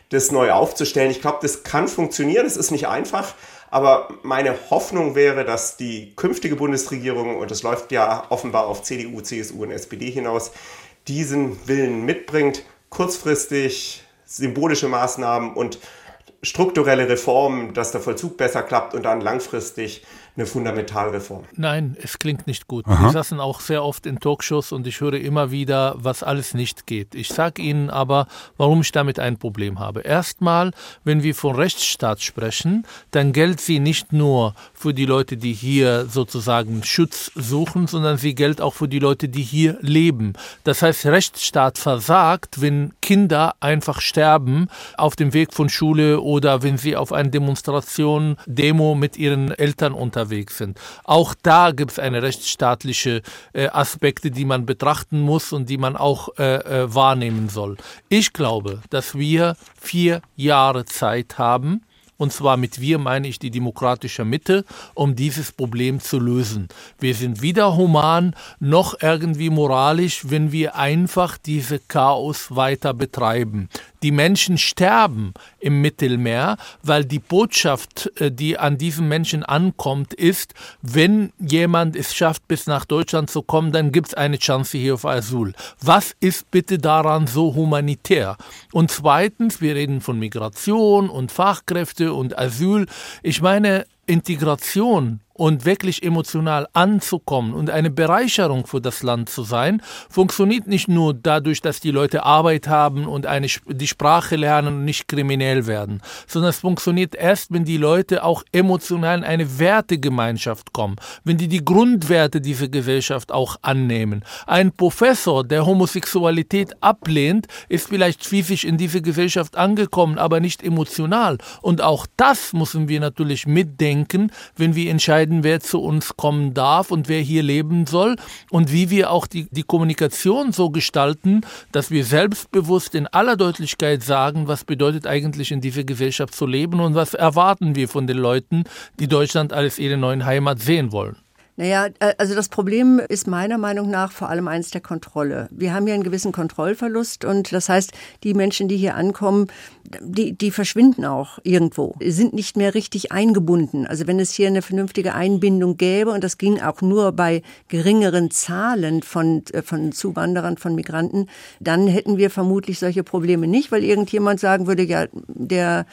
das neu aufzustellen. Ich glaube, das kann funktionieren, es ist nicht einfach, aber meine Hoffnung wäre, dass die künftige Bundesregierung, und das läuft ja offenbar auf CDU, CSU und SPD hinaus, diesen Willen mitbringt, kurzfristig symbolische Maßnahmen und strukturelle Reformen, dass der Vollzug besser klappt und dann langfristig eine Fundamentalreform. Nein, es klingt nicht gut. Aha. Wir saßen auch sehr oft in Talkshows und ich höre immer wieder, was alles nicht geht. Ich sage Ihnen aber, warum ich damit ein Problem habe. Erstmal, wenn wir von Rechtsstaat sprechen, dann gilt sie nicht nur für die Leute, die hier sozusagen Schutz suchen, sondern sie gilt auch für die Leute, die hier leben. Das heißt, Rechtsstaat versagt, wenn Kinder einfach sterben auf dem Weg von Schule oder wenn sie auf einer Demonstration, Demo mit ihren Eltern unterwegs sind. Auch da gibt es eine rechtsstaatliche Aspekte, die man betrachten muss und die man auch wahrnehmen soll. Ich glaube, dass wir 4 Jahre Zeit haben, und zwar mit wir meine ich die demokratische Mitte, um dieses Problem zu lösen. Wir sind weder human noch irgendwie moralisch, wenn wir einfach diese Chaos weiter betreiben. Die Menschen sterben im Mittelmeer, weil die Botschaft, die an diesen Menschen ankommt, ist, wenn jemand es schafft, bis nach Deutschland zu kommen, dann gibt es eine Chance hier auf Asyl. Was ist bitte daran so humanitär? Und zweitens, wir reden von Migration und Fachkräfte und Asyl. Ich meine, Integration und wirklich emotional anzukommen und eine Bereicherung für das Land zu sein, funktioniert nicht nur dadurch, dass die Leute Arbeit haben und die Sprache lernen und nicht kriminell werden, sondern es funktioniert erst, wenn die Leute auch emotional in eine Wertegemeinschaft kommen, wenn die Grundwerte dieser Gesellschaft auch annehmen. Ein Professor, der Homosexualität ablehnt, ist vielleicht physisch in diese Gesellschaft angekommen, aber nicht emotional. Und auch das müssen wir natürlich mitdenken, wenn wir entscheiden, wer zu uns kommen darf und wer hier leben soll und wie wir auch die Kommunikation so gestalten, dass wir selbstbewusst in aller Deutlichkeit sagen, was bedeutet eigentlich in dieser Gesellschaft zu leben und was erwarten wir von den Leuten, die Deutschland als ihre neue Heimat sehen wollen. Naja, also das Problem ist meiner Meinung nach vor allem eins der Kontrolle. Wir haben ja einen gewissen Kontrollverlust und das heißt, die Menschen, die hier ankommen, die verschwinden auch irgendwo, sind nicht mehr richtig eingebunden. Also wenn es hier eine vernünftige Einbindung gäbe, und das ging auch nur bei geringeren Zahlen von Zuwanderern, von Migranten, dann hätten wir vermutlich solche Probleme nicht, weil irgendjemand sagen würde, ja, der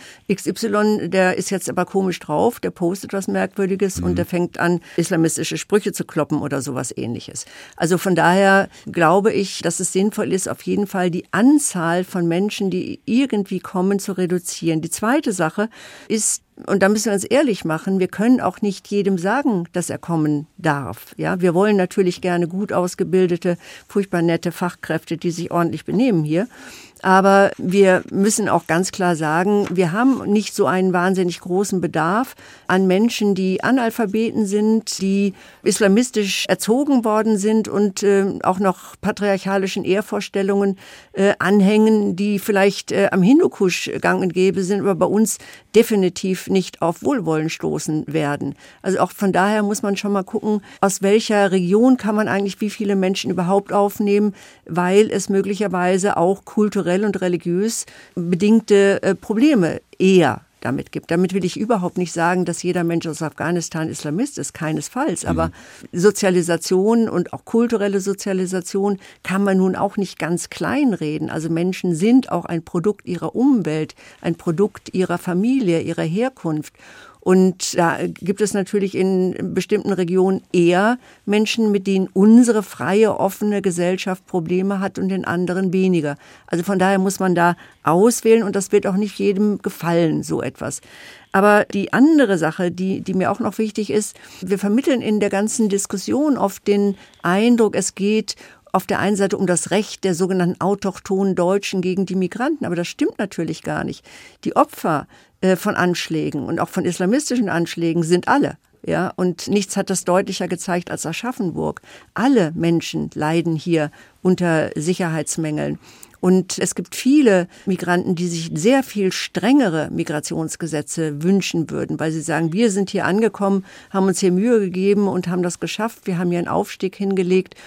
XY, der ist jetzt aber komisch drauf, der postet was Merkwürdiges und der fängt an, islamistische Sprüche zu kloppen oder sowas Ähnliches. Also von daher glaube ich, dass es sinnvoll ist, auf jeden Fall die Anzahl von Menschen, die irgendwie kommen, zu reduzieren. Die zweite Sache ist, und da müssen wir uns ehrlich machen, wir können auch nicht jedem sagen, dass er kommen darf. Ja, wir wollen natürlich gerne gut ausgebildete, furchtbar nette Fachkräfte, die sich ordentlich benehmen hier. Aber wir müssen auch ganz klar sagen, wir haben nicht so einen wahnsinnig großen Bedarf an Menschen, die Analphabeten sind, die islamistisch erzogen worden sind und auch noch patriarchalischen Ehrvorstellungen anhängen, die vielleicht am Hindukusch gang und gäbe sind, aber bei uns definitiv nicht auf Wohlwollen stoßen werden. Also auch von daher muss man schon mal gucken, aus welcher Region kann man eigentlich wie viele Menschen überhaupt aufnehmen, weil es möglicherweise auch kulturell und religiös bedingte Probleme eher damit gibt. Damit will ich überhaupt nicht sagen, dass jeder Mensch aus Afghanistan Islamist ist, keinesfalls. Aber Sozialisation und auch kulturelle Sozialisation kann man nun auch nicht ganz klein reden. Also Menschen sind auch ein Produkt ihrer Umwelt, ein Produkt ihrer Familie, ihrer Herkunft. Und da gibt es natürlich in bestimmten Regionen eher Menschen, mit denen unsere freie, offene Gesellschaft Probleme hat und in anderen weniger. Also von daher muss man da auswählen und das wird auch nicht jedem gefallen, so etwas. Aber die andere Sache, die mir auch noch wichtig ist, wir vermitteln in der ganzen Diskussion oft den Eindruck, es geht auf der einen Seite um das Recht der sogenannten autochthonen Deutschen gegen die Migranten. Aber das stimmt natürlich gar nicht. Die Opfer von Anschlägen und auch von islamistischen Anschlägen sind alle. Ja, und nichts hat das deutlicher gezeigt als Aschaffenburg. Alle Menschen leiden hier unter Sicherheitsmängeln. Und es gibt viele Migranten, die sich sehr viel strengere Migrationsgesetze wünschen würden, weil sie sagen, wir sind hier angekommen, haben uns hier Mühe gegeben und haben das geschafft. Wir haben hier einen Aufstieg hingelegt.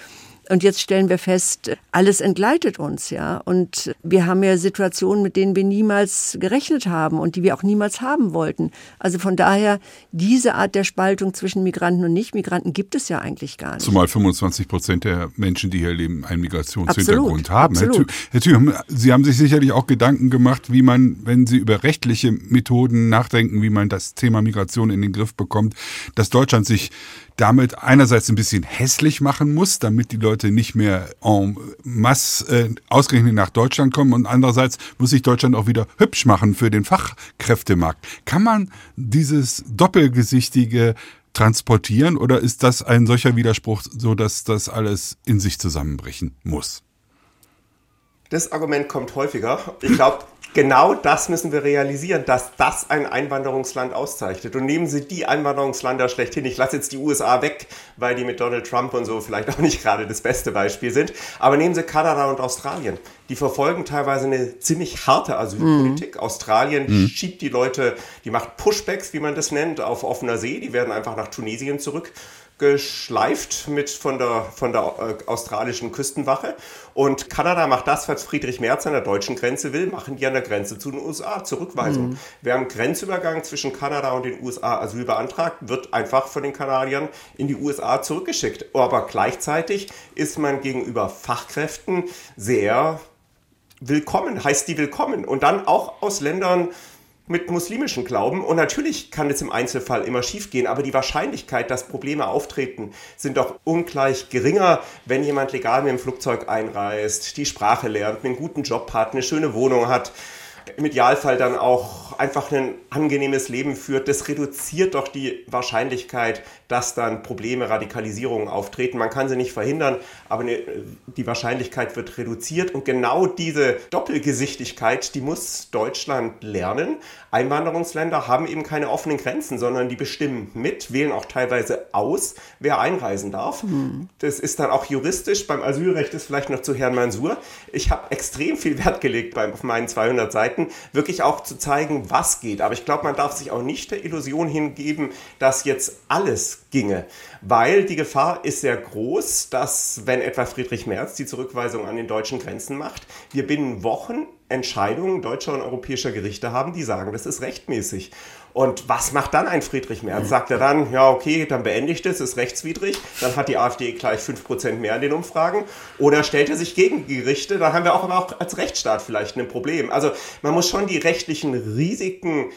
Und jetzt stellen wir fest, alles entgleitet uns, ja. Und wir haben ja Situationen, mit denen wir niemals gerechnet haben und die wir auch niemals haben wollten. Also von daher, diese Art der Spaltung zwischen Migranten und Nichtmigranten gibt es ja eigentlich gar nicht. Zumal 25% der Menschen, die hier leben, einen Migrationshintergrund haben. Absolut. Herr Thüm, Sie haben sich sicherlich auch Gedanken gemacht, wie man, wenn Sie über rechtliche Methoden nachdenken, wie man das Thema Migration in den Griff bekommt, dass Deutschland sich damit einerseits ein bisschen hässlich machen muss, damit die Leute nicht mehr en masse ausgerechnet nach Deutschland kommen, und andererseits muss sich Deutschland auch wieder hübsch machen für den Fachkräftemarkt. Kann man dieses Doppelgesichtige transportieren, oder ist das ein solcher Widerspruch, so dass das alles in sich zusammenbrechen muss? Das Argument kommt häufiger. Ich glaube, genau das müssen wir realisieren, dass das ein Einwanderungsland auszeichnet. Und nehmen Sie die Einwanderungsländer schlechthin. Ich lasse jetzt die USA weg, weil die mit Donald Trump und so vielleicht auch nicht gerade das beste Beispiel sind. Aber nehmen Sie Kanada und Australien. Die verfolgen teilweise eine ziemlich harte Asylpolitik. Australien schiebt die Leute, die macht Pushbacks, wie man das nennt, auf offener See. Die werden einfach nach Tunesien zurückgeschleift von der australischen Küstenwache. Und Kanada macht das, was Friedrich Merz an der deutschen Grenze will, machen die an der Grenze zu den USA. Zurückweisung. Wer am Grenzübergang zwischen Kanada und den USA Asyl beantragt, wird einfach von den Kanadiern in die USA zurückgeschickt. Aber gleichzeitig ist man gegenüber Fachkräften sehr willkommen, heißt die willkommen. Und dann auch aus Ländern mit muslimischem Glauben. Und natürlich kann es im Einzelfall immer schiefgehen, aber die Wahrscheinlichkeit, dass Probleme auftreten, sind doch ungleich geringer, wenn jemand legal mit dem Flugzeug einreist, die Sprache lernt, einen guten Job hat, eine schöne Wohnung hat, im Idealfall dann auch einfach ein angenehmes Leben führt. Das reduziert doch die Wahrscheinlichkeit, dass dann Probleme, Radikalisierungen auftreten. Man kann sie nicht verhindern, aber die Wahrscheinlichkeit wird reduziert. Und genau diese Doppelgesichtigkeit, die muss Deutschland lernen. Einwanderungsländer haben eben keine offenen Grenzen, sondern die bestimmen mit, wählen auch teilweise aus, wer einreisen darf. Das ist dann auch juristisch. Beim Asylrecht ist vielleicht noch zu Herrn Mansour. Ich habe extrem viel Wert gelegt auf meinen 200 Seiten, wirklich auch zu zeigen, was geht. Aber ich glaube, man darf sich auch nicht der Illusion hingeben, dass jetzt alles ginge. Weil die Gefahr ist sehr groß, dass, wenn etwa Friedrich Merz die Zurückweisung an den deutschen Grenzen macht, wir binnen Wochen Entscheidungen deutscher und europäischer Gerichte haben, die sagen, das ist rechtmäßig. Und was macht dann ein Friedrich Merz? Sagt er dann, ja okay, dann beende ich das, ist rechtswidrig, dann hat die AfD gleich 5% mehr in den Umfragen. Oder stellt er sich gegen die Gerichte, dann haben wir aber auch als Rechtsstaat vielleicht ein Problem. Also man muss schon die rechtlichen Risiken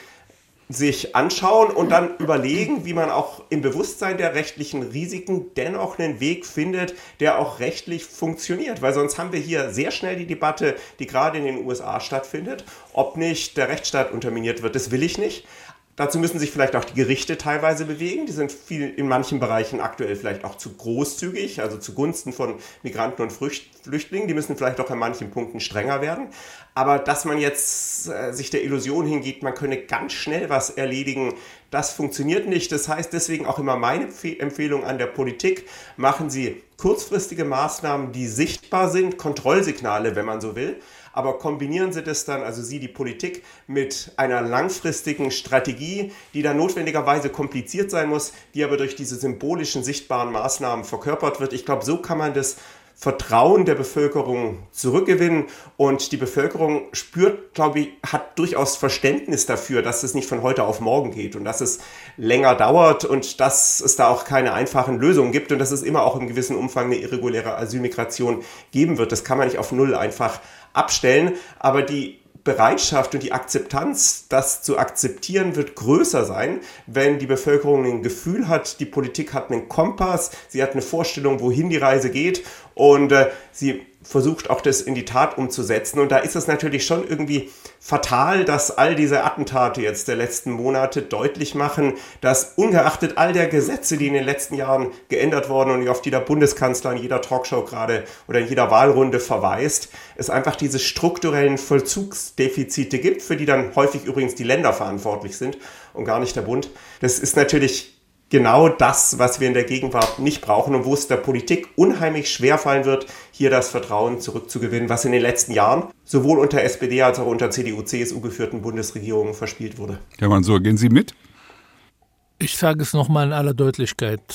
sich anschauen und dann überlegen, wie man auch im Bewusstsein der rechtlichen Risiken dennoch einen Weg findet, der auch rechtlich funktioniert. Weil sonst haben wir hier sehr schnell die Debatte, die gerade in den USA stattfindet, ob nicht der Rechtsstaat unterminiert wird. Das will ich nicht. Dazu müssen sich vielleicht auch die Gerichte teilweise bewegen. Die sind in manchen Bereichen aktuell vielleicht auch zu großzügig, also zugunsten von Migranten und Flüchtlingen. Die müssen vielleicht auch an manchen Punkten strenger werden. Aber dass man jetzt sich der Illusion hingeht, man könne ganz schnell was erledigen, das funktioniert nicht. Das heißt deswegen auch immer meine Empfehlung an der Politik, machen Sie kurzfristige Maßnahmen, die sichtbar sind, Kontrollsignale, wenn man so will. Aber kombinieren Sie das dann, also Sie, die Politik, mit einer langfristigen Strategie, die dann notwendigerweise kompliziert sein muss, die aber durch diese symbolischen, sichtbaren Maßnahmen verkörpert wird. Ich glaube, so kann man das Vertrauen der Bevölkerung zurückgewinnen, und die Bevölkerung spürt, glaube ich, hat durchaus Verständnis dafür, dass es nicht von heute auf morgen geht und dass es länger dauert und dass es da auch keine einfachen Lösungen gibt und dass es immer auch im gewissen Umfang eine irreguläre Asylmigration geben wird. Das kann man nicht auf Null einfach abstellen, aber die Bereitschaft und die Akzeptanz, das zu akzeptieren, wird größer sein, wenn die Bevölkerung ein Gefühl hat, die Politik hat einen Kompass, sie hat eine Vorstellung, wohin die Reise geht, und sie versucht auch das in die Tat umzusetzen. Und da ist es natürlich schon irgendwie fatal, dass all diese Attentate jetzt der letzten Monate deutlich machen, dass ungeachtet all der Gesetze, die in den letzten Jahren geändert wurden und auf die der Bundeskanzler in jeder Talkshow gerade oder in jeder Wahlrunde verweist, es einfach diese strukturellen Vollzugsdefizite gibt, für die dann häufig übrigens die Länder verantwortlich sind und gar nicht der Bund. Das ist natürlich genau das, was wir in der Gegenwart nicht brauchen und wo es der Politik unheimlich schwerfallen wird, hier das Vertrauen zurückzugewinnen, was in den letzten Jahren sowohl unter SPD als auch unter CDU, CSU geführten Bundesregierungen verspielt wurde. Herr Mansour, gehen Sie mit? Ich sage es nochmal in aller Deutlichkeit.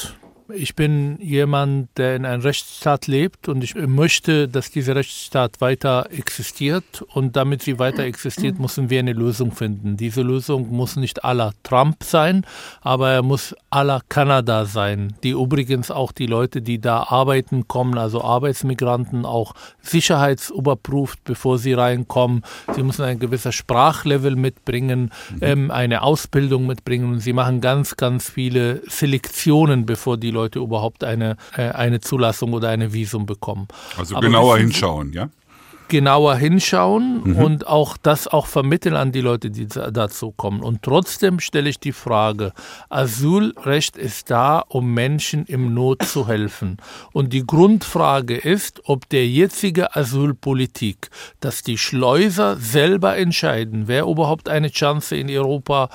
Ich bin jemand, der in einem Rechtsstaat lebt und ich möchte, dass dieser Rechtsstaat weiter existiert. Und damit sie weiter existiert, müssen wir eine Lösung finden. Diese Lösung muss nicht à la Trump sein, aber er muss à la Kanada sein, die übrigens auch die Leute, die da arbeiten, kommen, also Arbeitsmigranten, auch sicherheitsüberprüft, bevor sie reinkommen. Sie müssen ein gewisses Sprachlevel mitbringen, eine Ausbildung mitbringen und sie machen ganz, ganz viele Selektionen, bevor die Leute überhaupt eine Zulassung oder eine Visum bekommen. Also genauer hinschauen, ja? Genauer hinschauen und auch das auch vermitteln an die Leute, die dazu kommen. Und trotzdem stelle ich die Frage, Asylrecht ist da, um Menschen im Not zu helfen. Und die Grundfrage ist, ob der jetzige Asylpolitik, dass die Schleuser selber entscheiden, wer überhaupt eine Chance in Europa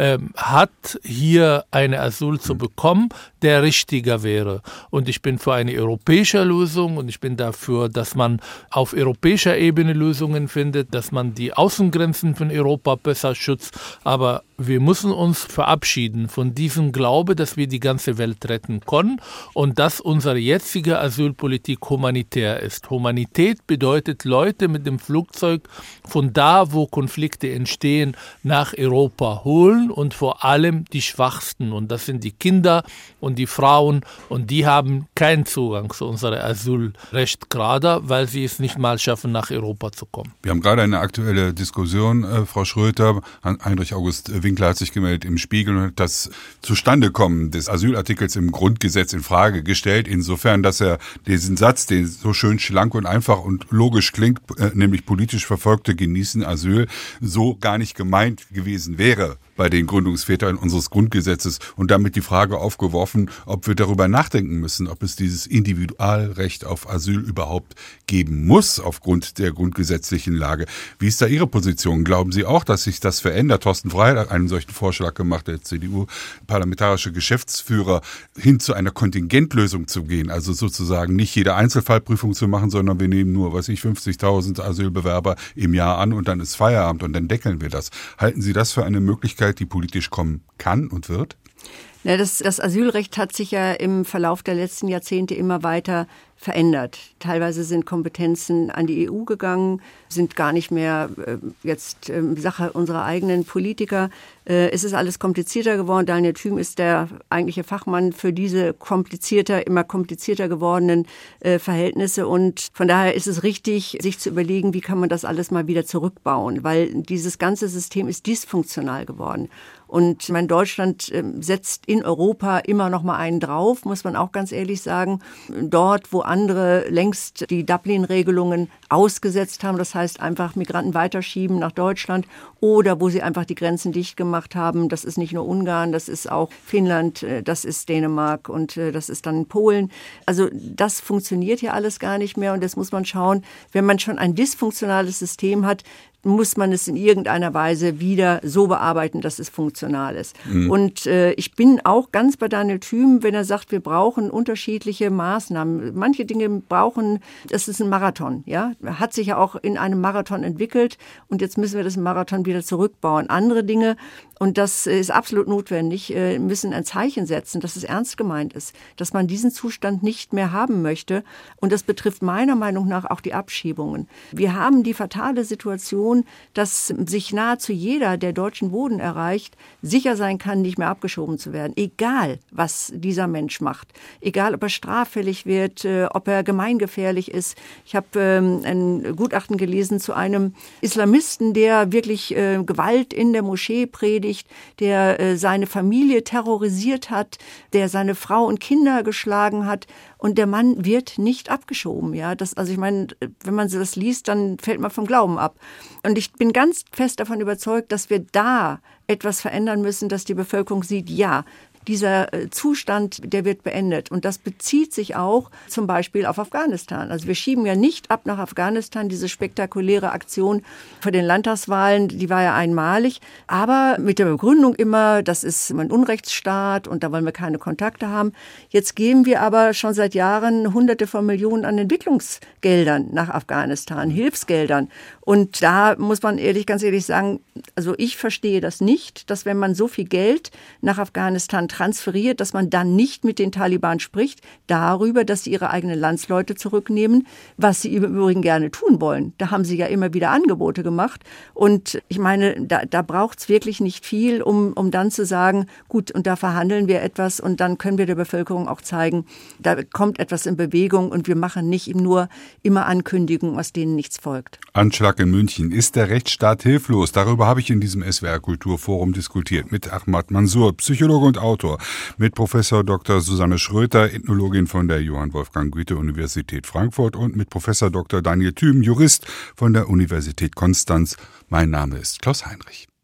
hat, hier eine Asyl zu bekommen, der richtiger wäre. Und ich bin für eine europäische Lösung und ich bin dafür, dass man auf europäischer Ebene Lösungen findet, dass man die Außengrenzen von Europa besser schützt. Aber wir müssen uns verabschieden von diesem Glaube, dass wir die ganze Welt retten können und dass unsere jetzige Asylpolitik humanitär ist. Humanität bedeutet, Leute mit dem Flugzeug von da, wo Konflikte entstehen, nach Europa holen und vor allem die Schwachsten. Und das sind die Kinder und die Frauen und die haben keinen Zugang zu unserem Asylrecht gerade, weil sie es nicht mal schaffen, nach Europa zu kommen. Wir haben gerade eine aktuelle Diskussion, Frau Schröter. Heinrich August Winkler hat sich gemeldet im Spiegel und hat das Zustandekommen des Asylartikels im Grundgesetz in Frage gestellt, insofern, dass er diesen Satz, der so schön schlank und einfach und logisch klingt, nämlich politisch Verfolgte genießen Asyl, so gar nicht gemeint gewesen wäre bei den Gründungsvätern unseres Grundgesetzes und damit die Frage aufgeworfen, ob wir darüber nachdenken müssen, ob es dieses Individualrecht auf Asyl überhaupt geben muss aufgrund der grundgesetzlichen Lage. Wie ist da Ihre Position? Glauben Sie auch, dass sich das verändert? Thorsten Frey hat einen solchen Vorschlag gemacht, der CDU-parlamentarische Geschäftsführer, hin zu einer Kontingentlösung zu gehen, also sozusagen nicht jede Einzelfallprüfung zu machen, sondern wir nehmen nur, 50.000 Asylbewerber im Jahr an und dann ist Feierabend und dann deckeln wir das. Halten Sie das für eine Möglichkeit, die politisch kommen kann und wird? Ja, das Asylrecht hat sich ja im Verlauf der letzten Jahrzehnte immer weiter verändert. Teilweise sind Kompetenzen an die EU gegangen, sind gar nicht mehr jetzt Sache unserer eigenen Politiker. Es ist alles komplizierter geworden. Daniel Thüm ist der eigentliche Fachmann für diese immer komplizierter gewordenen Verhältnisse. Und von daher ist es richtig, sich zu überlegen, wie kann man das alles mal wieder zurückbauen, weil dieses ganze System ist dysfunktional geworden. Und Deutschland setzt in Europa immer noch mal einen drauf, muss man auch ganz ehrlich sagen. Dort, wo andere längst die Dublin-Regelungen ausgesetzt haben, das heißt einfach Migranten weiterschieben nach Deutschland oder wo sie einfach die Grenzen dicht gemacht haben. Das ist nicht nur Ungarn, das ist auch Finnland, das ist Dänemark und das ist dann Polen. Also das funktioniert hier alles gar nicht mehr und das muss man schauen, wenn man schon ein dysfunktionales System hat, muss man es in irgendeiner Weise wieder so bearbeiten, dass es funktional ist. Und ich bin auch ganz bei Daniel Thüm, wenn er sagt, wir brauchen unterschiedliche Maßnahmen. Manche Dinge brauchen, das ist ein Marathon, ja, hat sich ja auch in einem Marathon entwickelt und jetzt müssen wir das Marathon wieder zurückbauen. Andere Dinge, und das ist absolut notwendig, müssen ein Zeichen setzen, dass es ernst gemeint ist, dass man diesen Zustand nicht mehr haben möchte. Und das betrifft meiner Meinung nach auch die Abschiebungen. Wir haben die fatale Situation, dass sich nahezu jeder, der deutschen Boden erreicht, sicher sein kann, nicht mehr abgeschoben zu werden. Egal, was dieser Mensch macht. Egal, ob er straffällig wird, ob er gemeingefährlich ist. Ich habe ein Gutachten gelesen zu einem Islamisten, der wirklich Gewalt in der Moschee predigt, der seine Familie terrorisiert hat, der seine Frau und Kinder geschlagen hat. Und der Mann wird nicht abgeschoben. Ja, also ich meine, wenn man das liest, dann fällt man vom Glauben ab. Und ich bin ganz fest davon überzeugt, dass wir da etwas verändern müssen, dass die Bevölkerung sieht, ja, dieser Zustand, der wird beendet. Und das bezieht sich auch zum Beispiel auf Afghanistan. Also wir schieben ja nicht ab nach Afghanistan. Diese spektakuläre Aktion vor den Landtagswahlen, die war ja einmalig. Aber mit der Begründung immer, das ist ein Unrechtsstaat und da wollen wir keine Kontakte haben. Jetzt geben wir aber schon seit Jahren Hunderte von Millionen an Entwicklungsgeldern nach Afghanistan, Hilfsgeldern. Und da muss man ganz ehrlich sagen, also ich verstehe das nicht, dass wenn man so viel Geld nach Afghanistan transferiert, dass man dann nicht mit den Taliban spricht, darüber, dass sie ihre eigenen Landsleute zurücknehmen, was sie im Übrigen gerne tun wollen. Da haben sie ja immer wieder Angebote gemacht. Und ich meine, da braucht es wirklich nicht viel, um dann zu sagen, gut, und da verhandeln wir etwas und dann können wir der Bevölkerung auch zeigen, da kommt etwas in Bewegung und wir machen nicht nur immer Ankündigungen, aus denen nichts folgt. Anschlag in München. Ist der Rechtsstaat hilflos? Darüber habe ich in diesem SWR Kulturforum diskutiert mit Ahmad Mansour, Psychologe und Autor, mit Professor Dr. Susanne Schröter, Ethnologin von der Johann Wolfgang Goethe-Universität Frankfurt und mit Professor Dr. Daniel Thüm, Jurist von der Universität Konstanz. Mein Name ist Klaus Heinrich.